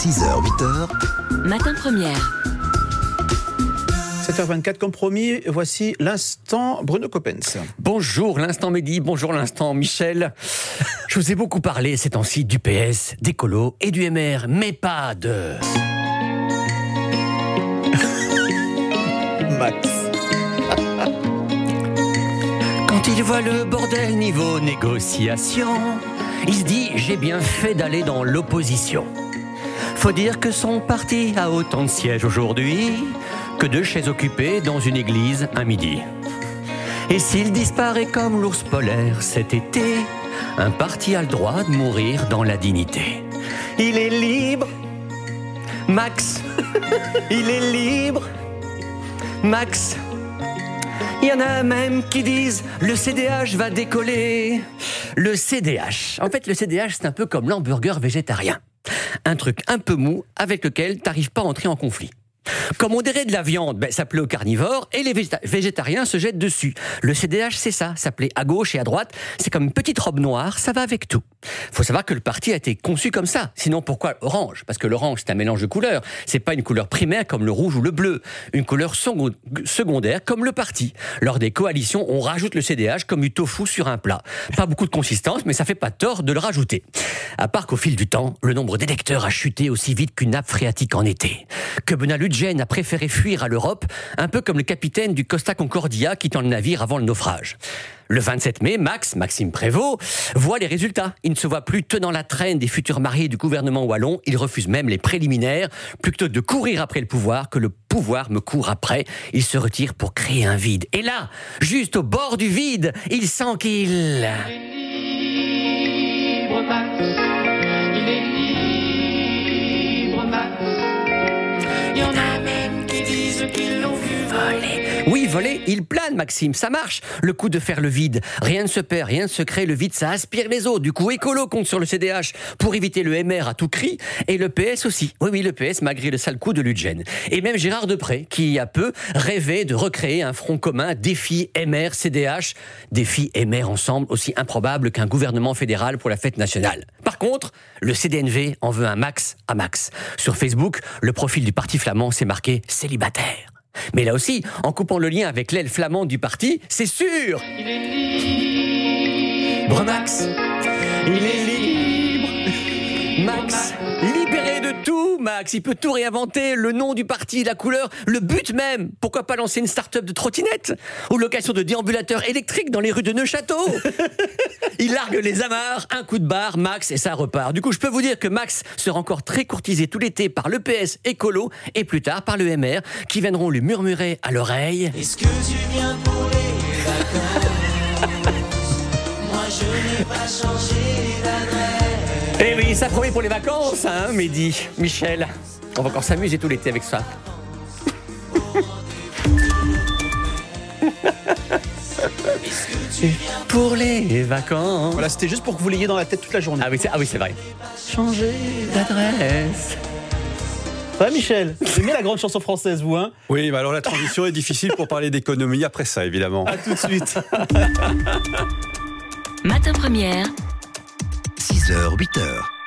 6h, 8h. Matin première. 7h24, compromis, voici l'instant Bruno Coppens. Bonjour l'instant Mehdi, bonjour l'instant Michel. Je vous ai beaucoup parlé ces temps-ci du PS, des colos et du MR, mais pas de... Max. Quand il voit le bordel niveau négociation, il se dit j'ai bien fait d'aller dans l'opposition. Faut dire que son parti a autant de sièges aujourd'hui que de chaises occupées dans une église un midi. Et s'il disparaît comme l'ours polaire cet été, un parti a le droit de mourir dans la dignité. Il est libre, Max. Il est libre, Max. Il y en a même qui disent le CDH va décoller. Le CDH. En fait, le CDH, c'est un peu comme l'hamburger végétarien. Un truc un peu mou avec lequel t'arrives pas à entrer en conflit. Comme on dirait de la viande, ça plaît aux carnivores et les végétariens se jettent dessus. Le CDH, c'est ça plaît à gauche et à droite. C'est comme une petite robe noire, ça va avec tout. Faut savoir que le parti a été conçu comme ça. Sinon, pourquoi orange ? Parce que l'orange, c'est un mélange de couleurs. C'est pas une couleur primaire comme le rouge ou le bleu. Une couleur secondaire comme le parti. Lors des coalitions, on rajoute le CDH comme du tofu sur un plat. Pas beaucoup de consistance, mais ça fait pas tort de le rajouter. À part qu'au fil du temps, le nombre d'électeurs a chuté aussi vite qu'une nappe phréatique en été. Que Bernard Ludgen a préféré fuir à l'Europe, un peu comme le capitaine du Costa Concordia quittant le navire avant le naufrage. Le 27 mai, Maxime Prévost, voit les résultats. Il ne se voit plus tenant la traîne des futurs mariés du gouvernement wallon. Il refuse même les préliminaires. Plutôt de courir après le pouvoir, que le pouvoir me court après. Il se retire pour créer un vide. Et là, juste au bord du vide, il sent qu'il... Il est libre, Max. Il est libre, Max. Il y en a même qui disent qu'ils l'ont vu voler. Oui, voler, il plane, Maxime, ça marche. Le coup de faire le vide. Rien ne se perd, rien ne se crée, le vide, ça aspire les autres. Du coup, écolo compte sur le CDH pour éviter le MR à tout cri, et le PS aussi. Oui, le PS, malgré le sale coup de Ludgen. Et même Gérard Deprez, qui, il y a peu, rêvait de recréer un front commun défi MR-CDH. Défi MR ensemble, aussi improbable qu'un gouvernement fédéral pour la fête nationale. Par contre, le CDNV en veut un max à Max. Sur Facebook, le profil du parti flamand s'est marqué célibataire. Mais là aussi, en coupant le lien avec l'aile flamande du parti, c'est sûr. Il est libre, Max. Il est libre. Max, libéré de tout, Max. Il peut tout réinventer, le nom du parti, la couleur, le but même. Pourquoi pas lancer une start-up de trottinettes ou location de déambulateurs électriques dans les rues de Neuchâteau. Il largue les amarres, un coup de barre, Max, et ça repart. Du coup, je peux vous dire que Max sera encore très courtisé tout l'été par le PS écolo et plus tard par le MR, qui viendront lui murmurer à l'oreille. Est-ce que tu viens pour les vacances? Moi, je n'ai pas changé d'adresse. Eh oui, ça promet pour les vacances, hein, Mehdi, Michel. On va encore s'amuser tout l'été avec ça. Pour les vacances. Voilà, c'était juste pour que vous l'ayez dans la tête toute la journée. Ah oui, c'est vrai. Changer d'adresse. Ça va, Michel? Vous aimez la grande chanson française, vous, hein? Oui, bah alors la transition est difficile pour parler d'économie après ça, évidemment. À tout de suite. Matin première. 6h, 8h.